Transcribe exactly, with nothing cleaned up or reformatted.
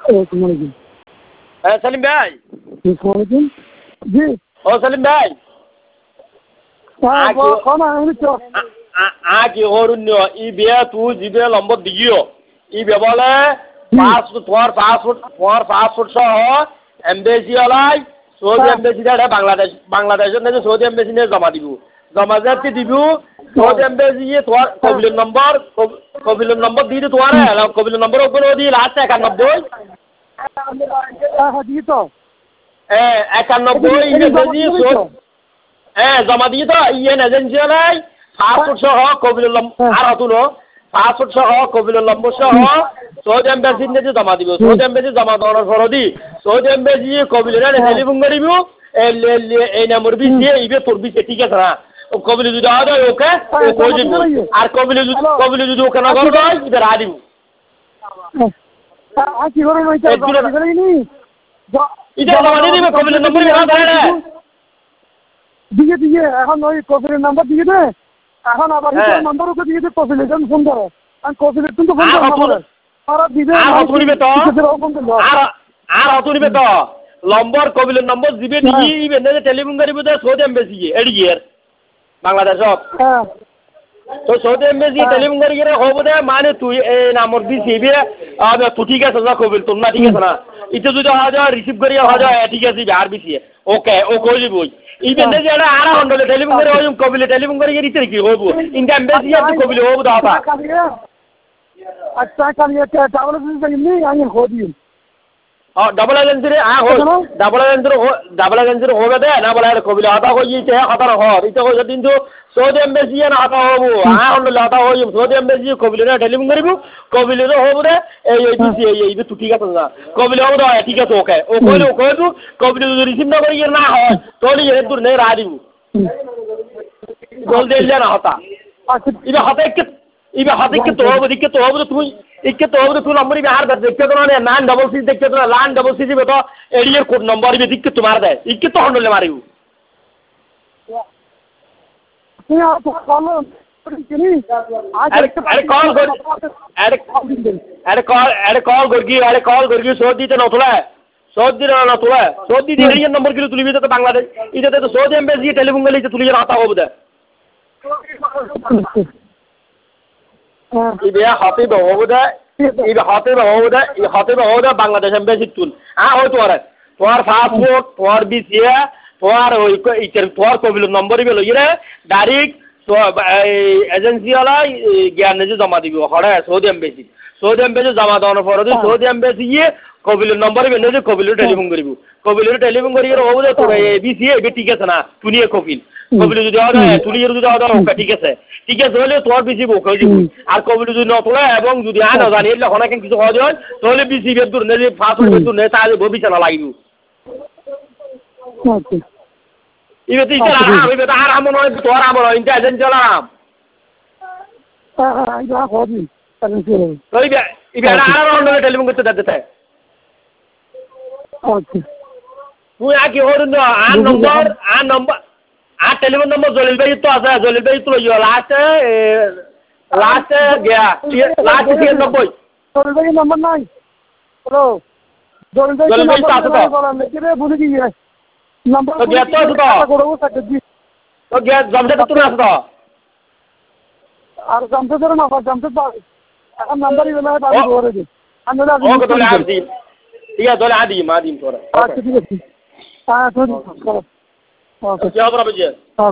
আসসালামু হ্যাঁ সেলিম ভাই। আলাইকুম। জি। ও সেলিম ভাই। হ্যাঁ কোন আমি তো আকি হরুন্য ই বিয়া তু জিবে লম্বর দিগিও ই বেবলে পাঁচ তোমার পাসপোর্ট তোমার পাসপোর্ট সহ এমবেসি আলাই সৌদি এমবেসি দা বাংলাদেশ বাংলাদেশের নাকি সৌদি এমবেসি নিয়ে জমা দিব জমা যাচ্ছে দিব সৌদি এমবেসি তোমার কবিলের নম্বর কবিলের নম্বর দিয়ে তোমার কবিলের নম্বর ওপরে দিয়ে লাস্ট একানব্বই হ্যাঁ একানব্বই এমবেসি হ্যাঁ জমা দিয়ে তো ইয়েন এজেন্সি আলাই পাসপোর্ট সহ কবিলের নম্বর আর তুলো পাসপোর্ট সহ কবিলের নম্বর সহ সৌদি এমবেসি নিয়ে জমা দিব সৌদি এমবেসি জমা দেওয়ার পর দি সৌদি এমবেসি কবিলের টেলিফোন করিব এই নম্বর বি দিয়ে ইবে তোর বি ঠিক আছে না কবিলে যদি আওয়া যায় ওকে ও কই দিব আর কবিলে যদি কবিলে যদি ওকে না করে দেয় এটা রা দিব আর কি করে নইতে এটা জমা দিয়ে দিবে কবিলের নম্বর না ধরে দিয়ে দিয়ে এখন ওই কফিলের নাম্বার দিয়ে দে এখন আবার নাম্বার ওকে দিয়ে দে কফিলের জন্য ফোন করো আর কফিলের তুমি তো ফোন করো আর দিবে আর হতুরিবে তো আর আর হতুরিবে তো নম্বর কবিলের নম্বর দিবে দিয়ে ইবে না টেলিফোন করিব তো সৌদি এমবেসি এডিয়ার বাংলাদেশত হ্যাঁ তো সৌদি এমবেসি টেলিফোন করি গেলে হবো দে মানে তুই এই নাম্বার দিছি ইবে আবে তো ঠিক আছে যা কবিল তোর না ঠিক আছে না ইতে যদি হওয়া যায় রিসিভ করিয়া হওয়া যায় ঠিক আছে আর বিসি ওকে ও কই দিব ইভেন যে এটা আর হন্ডলে টেলিফোন করে ওই কবিলে টেলিফোন করে গিয়ে কি হবো ইনকা এমবেসি আর কবিলে হবো দাও अच्छा कल ये क्या डबल एजेंसी नहीं आई हो दी हां डबल एजेंसी रे हां हो डबल एजेंसी हो डबल एजेंसी हो गए ना बोला कबिल आता हो ये है खतर हो इते हो दिन जो सऊदी एम्बेसी ना आता हो हां हंडले आता हो सऊदी एम्बेसी कबिल रे टेलीफोन करिबो कबिल रे हो रे এই এই দিছি এই এই তুই ঠিক আছে না কবিল हो দাও ঠিক আছে ওকে ও কইলো কইলো কবিল যদি রিসিভ না করি না হয় তোলি এর দূর নেই রা দিব জলদি এলে না হতা ইবে হতা এক ইবে হাতে কে তো হবে দিকে তো হবে তুই ইকে তো হবে তুই নম্বর ইবে হার দেখতে তো না নাইন ডবল সিক্স দেখতে তো লান ডবল সিক্স দিবে তো এডিয়ার কোড নম্বর ইবে দিকে তোমার দেয় ইকে তো হন্ডলে মারিব তুই আর তো কল কিনি আরে আরে কল কর আরে আরে কল আরে কল করগি আরে কল করগি সৌদি তে না তোলা সৌদি তে না তোলা সৌদি তে এডিয়ার নম্বর কি তুলিবি তো বাংলাদেশ ইতে তো সৌদি এমবেসি টেলিফোন গলি তুলি রাতা হবে দে ইবে হাতে বহুদা ইবে হাতে বহুদা ই হাতে বহুদা বাংলাদেশ এমবেসি তুল আ ওই তোর তোর পাসপোর্ট তোর বিসিয়া তোর ওই ইটার তোর কবিল নম্বর ইবে লইরে ডাইরেক্ট তো এজেন্সি ওয়ালা জ্ঞান যে জমা দিবি হড়ে সৌদি এমবেসি সৌদি এমবেসি জমা দেওয়ার পর সৌদি এমবেসি ইয়ে কবিল নম্বর ইবে নেজে কবিল টেলিফোন করিব কবিল টেলিফোন করিয়ে হবো তোর বিসিয়া ইবে ঠিক আছে না তুনিয়ে কবিল কবিল যদি আদা তুলিয়ে যদি আদা ওকে ঠিক আছে ঠিক আছে হলে তোর বিসি বুক হয়ে যাবে আর কবিল যদি না তোলে এবং যদি আয় না জানি এলে অনেক কিছু হওয়া যায় তাহলে বিসি বেদুর নেই ফাঁসুর বেদুর নেই তাহলে ভবিষ্যৎ লাগিব ইবে তুই চলা আরাম ইবে আর আরাম নয় তোর আরাম নয় ইন্টা এজেন্ট চলা আরাম হ্যাঁ ইবা হবি তো ইবে ইবে আর আরাম নয় টেলিফোন করতে দিতে আচ্ছা তুই আগে হরুন আর নম্বর আর নম্বর আর টেলিফোন নম্বর জলিল ভাই তো আছে জলিল ভাই তো ইয়ে লাস্ট লাস্ট গয়া লাস্ট ছিয়ানব্বই জলিল ভাই নম্বর নাই হ্যালো জলিল ভাই জলিল ভাই তো আছে তো বলা নাকি রে ভুলে গিয়ে নম্বর তো গয়া তো আছে তো করব সাথে জি তো গয়া জমতে তো আছে তো আর জমতে ধরে না জমতে পার এখন নাম্বারই না দাবি করে দে আমি না ওকে তাহলে আর দিন ঠিক আছে তাহলে আদি মা দিন তোরা আচ্ছা ঠিক আছে হ্যাঁ তো ওকে क्या बराबर जी